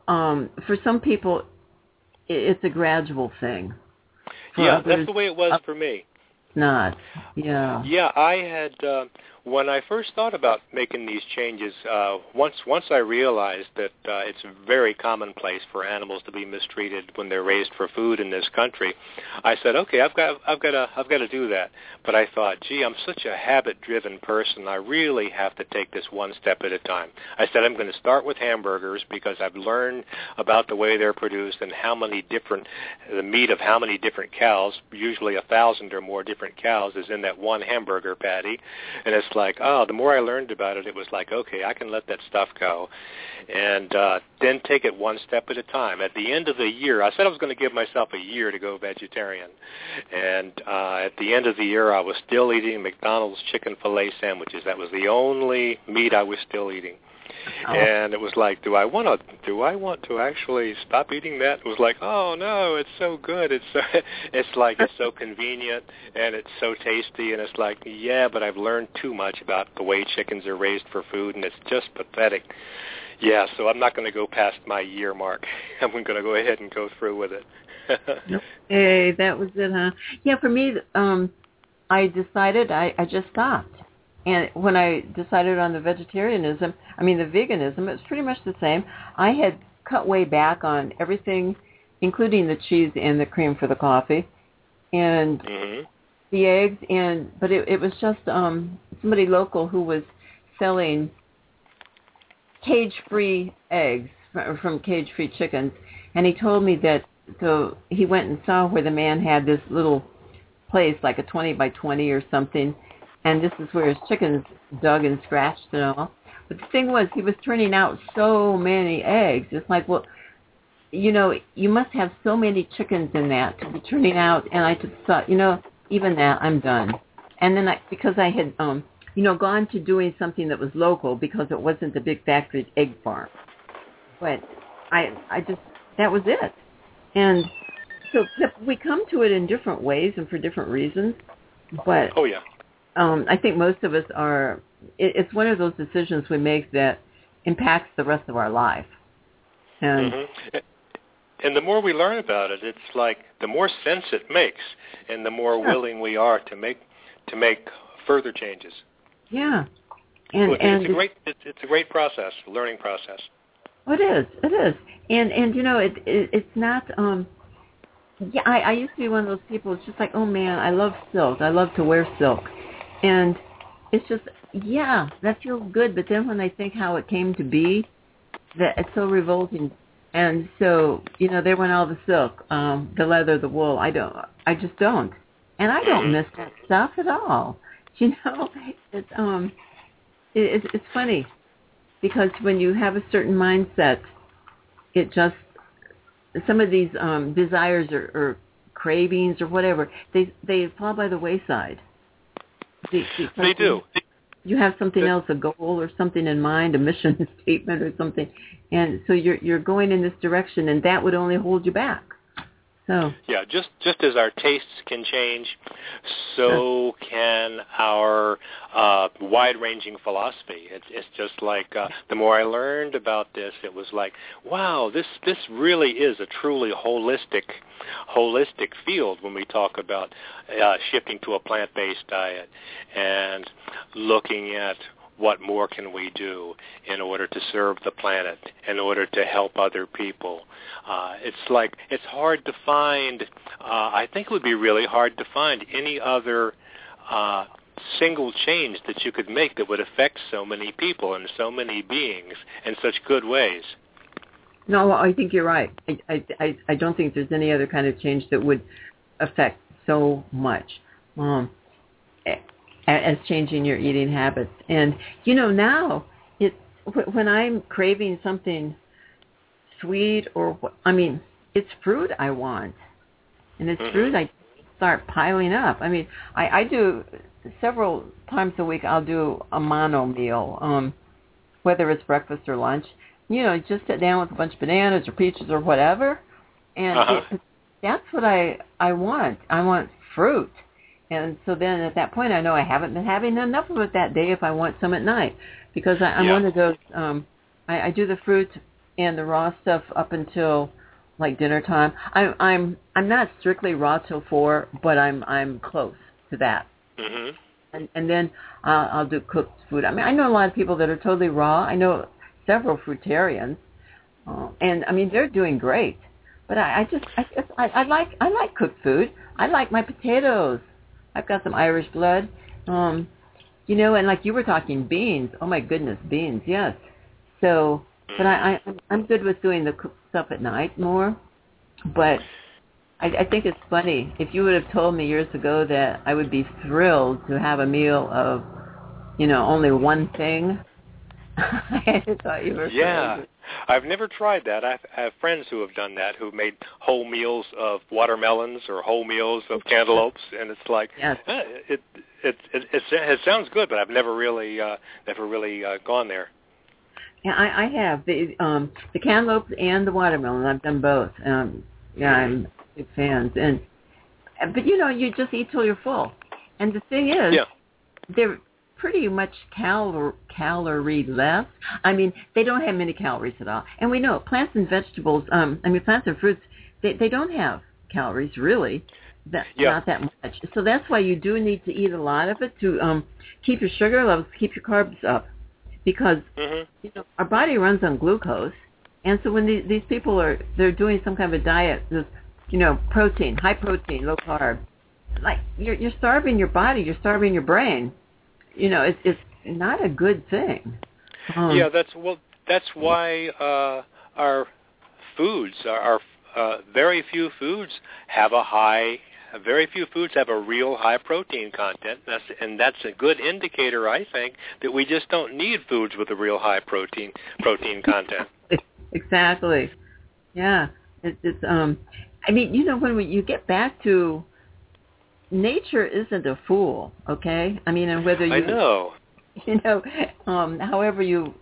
um, for some people, it's a gradual thing. For yeah, others, that's the way it was for me. Not, yeah. Yeah, I had, uh, when I first thought about making these changes, uh, once once I realized that uh, it's very commonplace for animals to be mistreated when they're raised for food in this country, I said, okay, I've got I've got to I've got to do that. But I thought, gee, I'm such a habit-driven person. I really have to take this one step at a time. I said I'm going to start with hamburgers because I've learned about the way they're produced and how many different the meat of how many different cows, usually a thousand or more different cows, is in that one hamburger patty, and it's like, oh, the more I learned about it, it was like, okay, I can let that stuff go, and uh, then take it one step at a time. At the end of the year, I said I was going to give myself a year to go vegetarian, and uh, at the end of the year, I was still eating McDonald's chicken filet sandwiches. That was the only meat I was still eating. Oh. And it was like, do I want to? Do I want to actually stop eating that? It was like, oh no, it's so good. It's so, it's like it's so convenient and it's so tasty. And it's like, yeah, but I've learned too much about the way chickens are raised for food, and it's just pathetic. Yeah, so I'm not going to go past my year mark. I'm going to go ahead and go through with it. Hey, that was it, huh? Yeah, for me, um, I decided I, I just stopped. And when I decided on the vegetarianism, I mean the veganism, it was pretty much the same. I had cut way back on everything, including the cheese and the cream for the coffee, and mm-hmm. the eggs. And but it, it was just um, somebody local who was selling cage-free eggs from cage-free chickens, and he told me that. So he went and saw where the man had this little place, like a twenty by twenty or something. And this is where his chickens dug and scratched and all. But the thing was, he was turning out so many eggs. It's like, well, you know, you must have so many chickens in that to be turning out. And I just thought, you know, even that, I'm done. And then I, because I had, um, you know, gone to doing something that was local because it wasn't a big factory egg farm. But I, I just, that was it. And so we come to it in different ways and for different reasons. But oh, yeah. Um, I think most of us are, it, it's one of those decisions we make that impacts the rest of our life. And, mm-hmm. and the more we learn about it, it's like the more sense it makes and the more sure. willing we are to make to make further changes. Yeah. And, it's, and it's, a great, it's, it's a great process, learning process. It is. It is. And, and you know, it, it it's not... Um, yeah, I, I used to be one of those people. It's just like, oh, man, I love silk. I love to wear silk. And it's just, yeah, that feels good. But then when I think how it came to be, that it's so revolting. And so, you know, there went all the silk, um, the leather, the wool. I don't, I just don't. And I don't miss that stuff at all. You know, it's, um, it, it's, it's funny because when you have a certain mindset, it just, some of these um, desires or, or cravings or whatever, they, they fall by the wayside. They do. You have something else, a goal or something in mind, a mission statement or something, and so you're you're going in this direction, and that would only hold you back. So yeah, just just as our tastes can change, so can our uh, wide-ranging philosophy. It's it's just like uh, the more I learned about this, it was like, wow, this this really is a truly holistic holistic field when we talk about uh, shifting to a plant-based diet and looking at what more can we do in order to serve the planet, in order to help other people. Uh, it's like, it's hard to find, uh, I think it would be really hard to find any other uh, single change that you could make that would affect so many people and so many beings in such good ways. No, I think you're right. I, I, I don't think there's any other kind of change that would affect so much. Um, as changing your eating habits. And, you know, now, it, when I'm craving something sweet or, I mean, it's fruit I want. And it's mm-hmm. fruit I start piling up. I mean, I, I do, several times a week, I'll do a mono meal, um, whether it's breakfast or lunch. You know, just sit down with a bunch of bananas or peaches or whatever. And uh-huh. it, that's what I, I want. I want fruit. And so then at that point, I know I haven't been having enough of it that day if I want some at night. Because I, I'm yeah. one of those, um, I, I do the fruit and the raw stuff up until like dinner time. I'm I'm I'm not strictly raw till four, but I'm I'm close to that. Mm-hmm. And and then uh, I'll do cooked food. I mean, I know a lot of people that are totally raw. I know several fruitarians, uh, and I mean they're doing great. But I, I just I just I, I like I like cooked food. I like my potatoes. I've got some Irish blood, um, you know, and like you were talking beans. Oh my goodness, beans, yes. So, but I, I I'm good with doing the cooked stuff at night more. But I, I think it's funny. If you would have told me years ago that I would be thrilled to have a meal of, you know, only one thing, I thought you were yeah. crazy. I've never tried that. I've, I have friends who have done that, who made whole meals of watermelons or whole meals of cantaloupes, and it's like yes. eh, it, it it it it sounds good, but I've never really uh, never really uh, gone there. Yeah, I, I have the um, the cantaloupes and the watermelon. I've done both. Um, yeah, I'm big fans, and but you know, you just eat till you're full. And the thing is, yeah. they're pretty much calor- calorie less. I mean, they don't have many calories at all. And we know plants and vegetables. Um, I mean, plants and fruits. They they don't have calories really. That, yeah. Not that much. So that's why you do need to eat a lot of it to um, keep your sugar levels, keep your carbs up. Because mm-hmm. you know, our body runs on glucose, and so when these, these people are they're doing some kind of a diet, this, you know, protein, high protein, low carb, like you're you're starving your body, you're starving your brain. You know, it's it's not a good thing. Um, yeah, that's well, that's why uh, our foods, our, our uh, very few foods have a high. Very few foods have a real high protein content, that's, and that's a good indicator, I think, that we just don't need foods with a real high protein protein content. Exactly. Yeah. It's, it's um. I mean, you know, when we, you get back to nature, isn't a fool, okay? I mean, and whether you, I know, you know, um, however you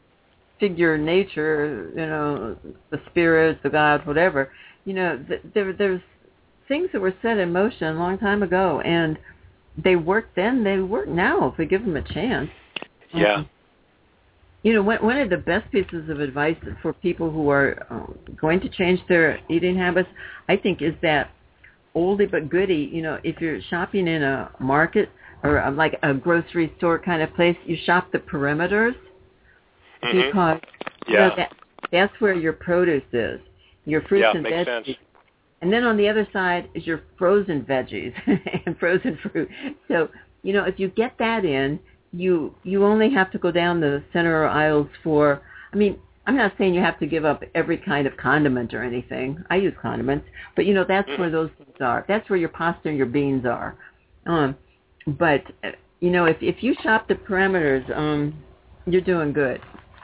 figure nature, you know, the spirits, the gods, whatever, you know, th- there there's things that were set in motion a long time ago, and they work then, they work now if we give them a chance. Yeah. Um, you know, one, one of the best pieces of advice for people who are um, going to change their eating habits, I think, is that oldie but goodie. You know, if you're shopping in a market or a, like a grocery store kind of place, you shop the perimeters mm-hmm. because yeah. you know, that, that's where your produce is, your fruits yeah, and makes veggies. Sense. And then on the other side is your frozen veggies and frozen fruit. So, you know, if you get that in, you you only have to go down the center aisles for, I mean, I'm not saying you have to give up every kind of condiment or anything. I use condiments. But, you know, that's mm-hmm. where those things are. That's where your pasta and your beans are. Um, but, you know, if if you shop the parameters, um, you're doing good.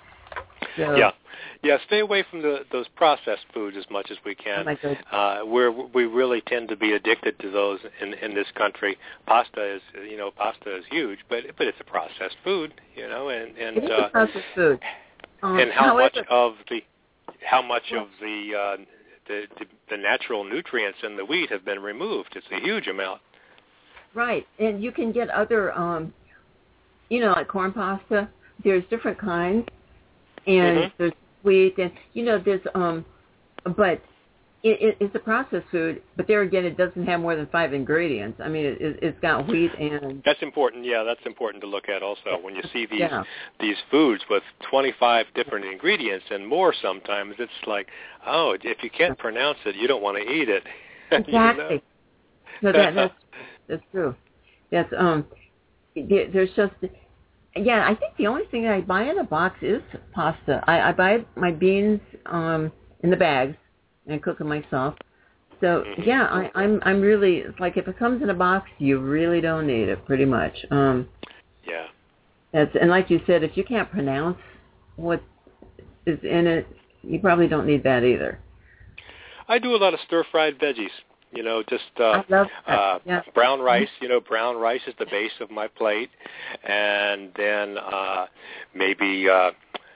So, yeah. Yeah, stay away from the, those processed foods as much as we can. Oh uh, we're, we really tend to be addicted to those in, in this country. Pasta is, you know, pasta is huge, but but it's a processed food, you know, and and it is uh, a processed food. Um, and how however, much of the how much well, of the, uh, the the the natural nutrients in the wheat have been removed? It's a huge amount. Right, and you can get other, um, you know, like corn pasta. There's different kinds, and mm-hmm. there's wheat, and you know, there's um, but it, it, it's a processed food. But there again, it doesn't have more than five ingredients. I mean, it, it's got wheat and that's important. Yeah, that's important to look at also when you see these yeah. these foods with twenty-five different ingredients and more. Sometimes it's like, oh, if you can't pronounce it, you don't want to eat it. Exactly. You know? No, that, that's that's true. That's um, there's just. Yeah, I think the only thing I buy in a box is pasta. I, I buy my beans um, in the bags and cook them myself. So yeah, I, I'm I'm really it's like if it comes in a box, you really don't need it, pretty much. Um, yeah. That's and like you said, if you can't pronounce what is in it, you probably don't need that either. I do a lot of stir-fried veggies. You know, just uh, I love that. uh, Yeah. brown rice. You know, brown rice is the base of my plate, and then uh, maybe uh,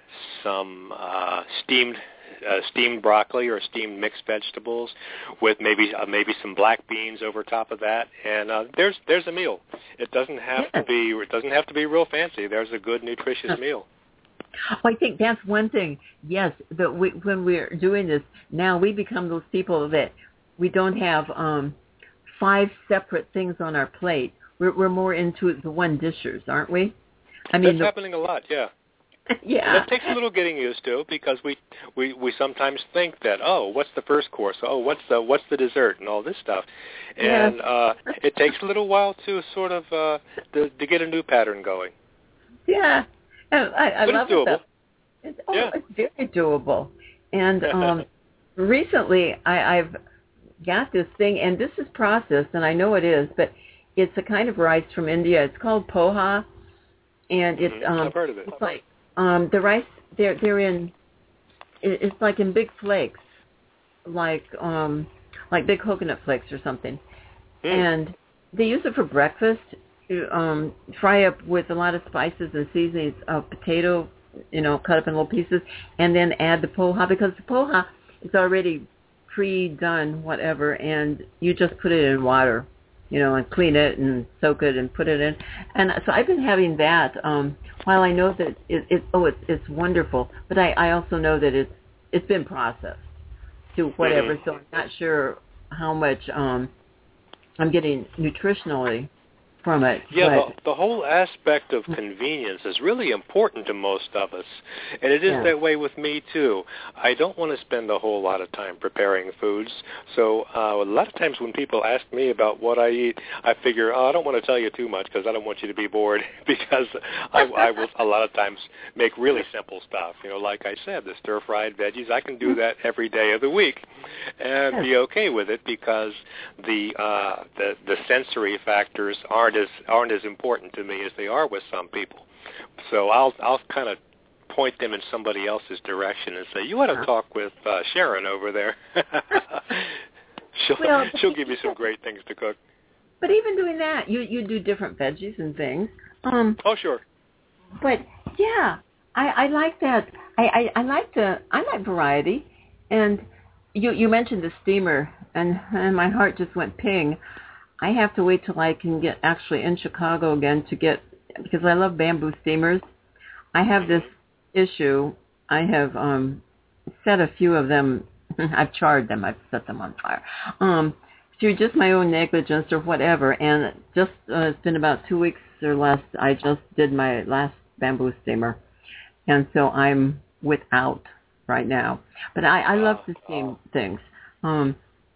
some uh, steamed uh, steamed broccoli or steamed mixed vegetables, with maybe uh, maybe some black beans over top of that, and uh, there's there's a meal. It doesn't have yeah. to be it doesn't have to be real fancy. There's a good nutritious meal. Oh, I think that's one thing. Yes, that we, when we're doing this now, we become those people that we don't have um, five separate things on our plate. We're, we're more into the one dishers, aren't we? I mean, that's the, happening a lot. Yeah. Yeah. And that takes a little getting used to because we, we, we sometimes think that, oh, what's the first course? Oh, what's the what's the dessert and all this stuff. And yeah. uh, it takes a little while to sort of uh, to, to get a new pattern going. Yeah. And I, I but love it's doable. it. It's, oh, yeah. it's very doable. And um, recently I, I've got this thing, and this is processed, and I know it is, but it's a kind of rice from India. It's called poha, and it's mm-hmm. um, I've heard of it. It's like um, the rice. They're they're in. It's like in big flakes, like um, like big coconut flakes or something, mm. and they use it for breakfast. Um, fry up with a lot of spices and seasonings of potato, you know, cut up in little pieces, and then add the poha, because the poha is already pre-done, whatever, and you just put it in water, you know, and clean it and soak it and put it in. And so I've been having that. Um, while I know that it, it oh, it's it's wonderful, but I, I also know that it's it's been processed to whatever. Mm-hmm. So I'm not sure how much um, I'm getting nutritionally from it. Yeah, but, the, the whole aspect of convenience is really important to most of us, and it is yeah. that way with me too. I don't want to spend a whole lot of time preparing foods, so uh, a lot of times when people ask me about what I eat, I figure, oh, I don't want to tell you too much because I don't want you to be bored, because I, I will a lot of times make really simple stuff. You know, like I said, the stir-fried veggies, I can do that every day of the week and be okay with it, because the uh, the, the sensory factors aren't as aren't as important to me as they are with some people. So I'll I'll kind of point them in somebody else's direction and say, you ought to talk with uh, Sharon over there. she'll well, she'll give you some great things to cook. But even doing that, you you do different veggies and things. Um, oh sure. But yeah, I, I like that. I, I, I like the I like variety. And you you mentioned the steamer, and and my heart just went ping. I have to wait till I can get actually in Chicago again to get, because I love bamboo steamers. I have this issue. I have um, set a few of them. I've charred them. I've set them on fire. Um, through just my own negligence or whatever. And just uh, it's been about two weeks or less. I just did my last bamboo steamer, and so I'm without right now. But I, I love to steam things. Um,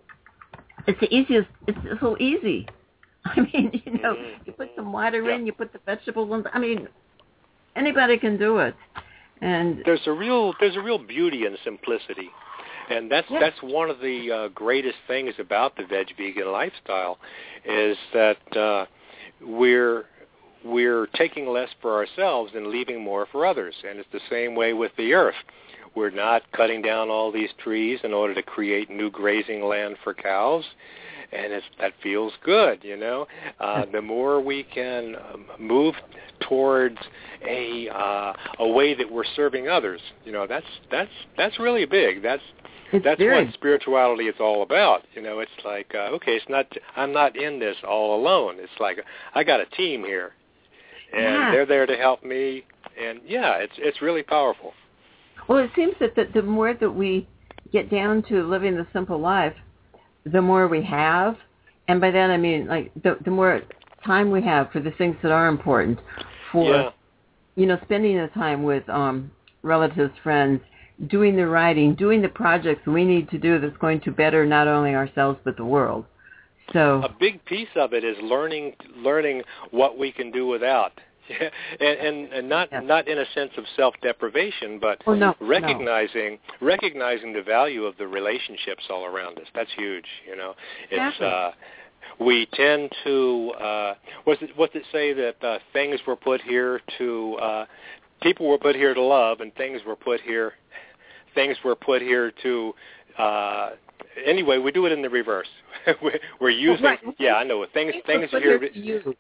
It's the easiest. It's so easy. I mean, you know, you put some water yeah. in, you put the vegetables in. I mean, anybody can do it. And there's a real there's a real beauty in simplicity, and that's yeah. that's one of the uh, greatest things about the veg vegan lifestyle, is that uh, we're we're taking less for ourselves and leaving more for others, and it's the same way with the earth. We're not cutting down all these trees in order to create new grazing land for cows, and it's, that feels good, you know. Uh, the more we can um, move towards a uh, a way that we're serving others, you know, that's that's that's really big. That's it's that's very... what spirituality is all about. You know, it's like uh, okay, it's not I'm not in this all alone. It's like I got a team here, and yeah. they're there to help me, and yeah, it's it's really powerful. Well, it seems that the, the more that we get down to living the simple life, the more we have. And by that I mean, like, the, the more time we have for the things that are important, for, yeah. you know, spending the time with um, relatives, friends, doing the writing, doing the projects we need to do that's going to better not only ourselves but the world. So a big piece of it is learning learning what we can do without. and, and, and not yes. not in a sense of self-deprivation, but oh, no, recognizing no. recognizing the value of the relationships all around us. That's huge, you know. It's exactly. uh, we tend to uh, what's it what's it say that uh, things were put here to uh, people were put here to love, and things were put here things were put here to. Uh, anyway, we do it in the reverse. we're, we're using well, right. yeah, I know things things things were here. here to use.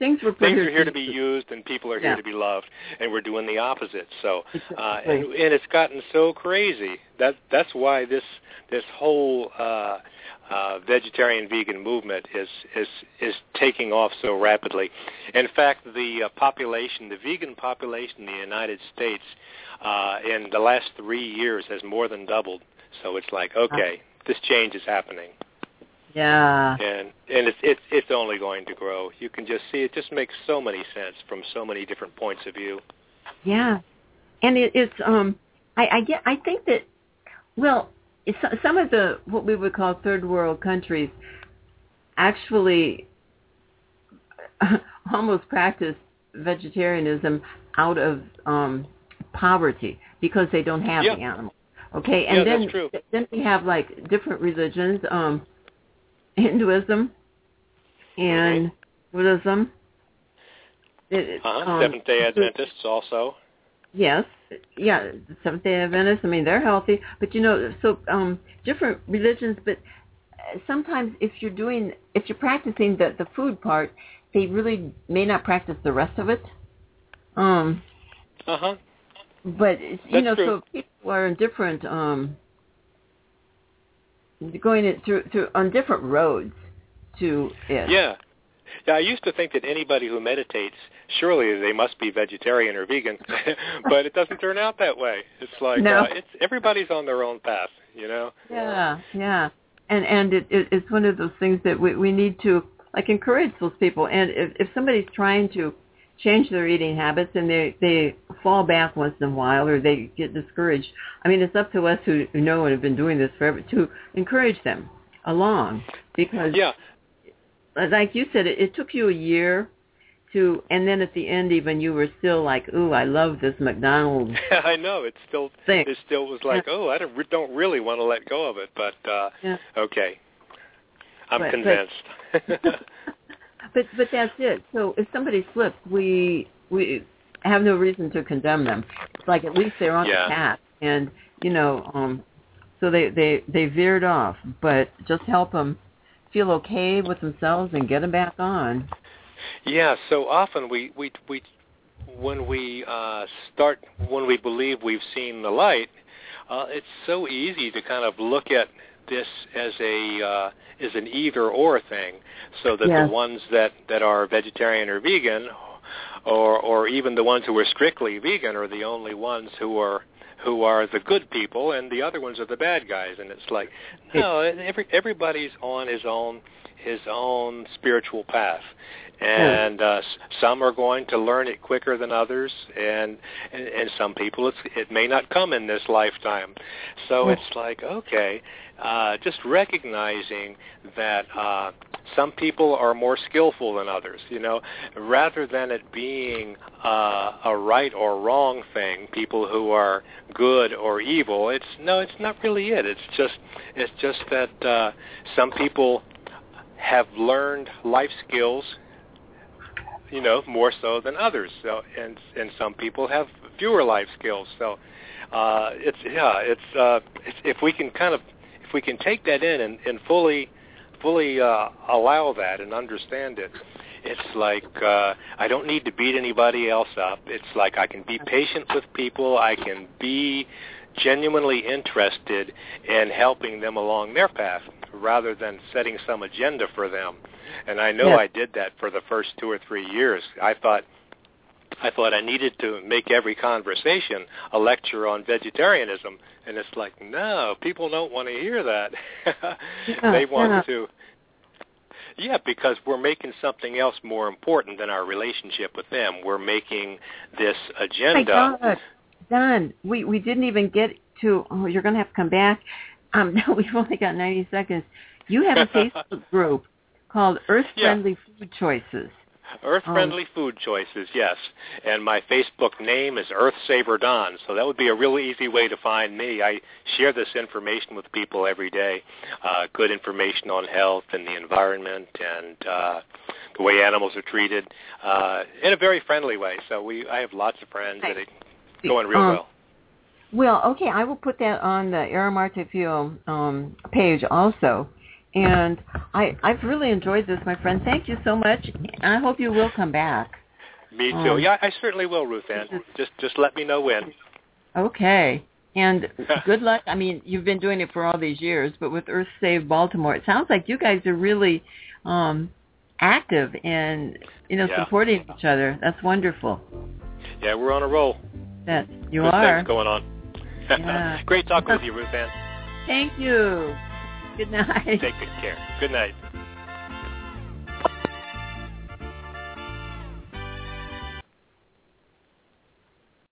things were put things here are here to to be used, and people are yeah. here to be loved, and we're doing the opposite. So, exactly. uh, and, and it's gotten so crazy. That that's why this this whole uh, uh, vegetarian vegan movement is is is taking off so rapidly. In fact, the uh, population, the vegan population in the United States, uh, in the last three years has more than doubled. So it's like, okay, this change is happening. Yeah. And and it's it's it's only going to grow. You can just see it just makes so many sense from so many different points of view. Yeah. And it, it's um I, I get I think that well it's, some of the what we would call third world countries actually almost practice vegetarianism out of um poverty because they don't have yeah. the animals. Okay, and yeah, then that's true. then we have like different religions, um Hinduism and mm-hmm. Buddhism. It, uh-huh. um, Seventh-day Adventists also. Yes, yeah, the Seventh-day Adventists. I mean, they're healthy, but you know, so um, different religions. But sometimes, if you're doing, if you're practicing the the food part, they really may not practice the rest of it. Um. Uh huh. But you That's know, true. so people are in different. Um, going it through, through on different roads to it. Yeah. Yeah, I used to think that anybody who meditates, surely they must be vegetarian or vegan, but it doesn't turn out that way. It's like no. uh, it's everybody's on their own path, you know? Yeah, yeah. And and it, it it's one of those things that we we need to like encourage those people. And if if somebody's trying to change their eating habits and they they fall back once in a while or they get discouraged, I mean, it's up to us who know and have been doing this forever to encourage them along because, yeah. like you said, it, it took you a year to, and then at the end even you were still like, ooh, I love this McDonald's. I know it still thing. it still was like, yeah. oh, I don't don't really want to let go of it, but uh, yeah. okay, I'm but, convinced. But, But but that's it. So if somebody slips, we we have no reason to condemn them. It's like at least they're on yeah. the path, and you know, um, so they, they they veered off. But just help them feel okay with themselves and get them back on. Yeah. So often we we we when we uh, start when we believe we've seen the light, uh, it's so easy to kind of look at this as a uh, is an either or thing, so that yes. the ones that, that are vegetarian or vegan, or or even the ones who are strictly vegan, are the only ones who are who are the good people, and the other ones are the bad guys. And it's like, no, every everybody's on his own his own spiritual path, and uh, some are going to learn it quicker than others, and and, and some people it's, it may not come in this lifetime. So it's like, okay. Uh, just recognizing that uh, some people are more skillful than others, you know, rather than it being uh, a right or wrong thing, people who are good or evil. It's no, it's not really it. It's just, it's just that uh, some people have learned life skills, you know, more so than others. So, and and some people have fewer life skills. So, uh, it's yeah, it's, uh, it's if we can kind of If we can take that in and, and fully, fully uh, allow that and understand it, it's like uh, I don't need to beat anybody else up. It's like I can be patient with people. I can be genuinely interested in helping them along their path rather than setting some agenda for them. And I know yes. I did that for the first two or three years. I thought I thought I needed to make every conversation a lecture on vegetarianism. And it's like, no, people don't want to hear that. yeah, they want yeah. to. Yeah, because we're making something else more important than our relationship with them. We're making this agenda. My God, Don, we, we didn't even get to, oh, you're going to have to come back. Um, no, we've only got ninety seconds. You have a Facebook group called Earth Friendly yeah. Food Choices. Earth-friendly um, food choices, yes. And my Facebook name is Earth Saver Don, so that would be a really easy way to find me. I share this information with people every day, uh, good information on health and the environment and uh, the way animals are treated uh, in a very friendly way. So we, I have lots of friends that are going real um, well. Well, okay, I will put that on the Aramarte Fuel um, page also. And I, I've really enjoyed this, my friend. Thank you so much, and I hope you will come back. Me too. Um, yeah, I certainly will, Ruth Ann. Just, just let me know when. Okay. And good luck. I mean, you've been doing it for all these years, but with Earth Save Baltimore, it sounds like you guys are really um, active in, you know, yeah. supporting each other. That's wonderful. Yeah, we're on a roll. That you Good are. things going on. Yeah. Great talking with you, Ruth Ann. Thank you. Good night. Take good care. Good night.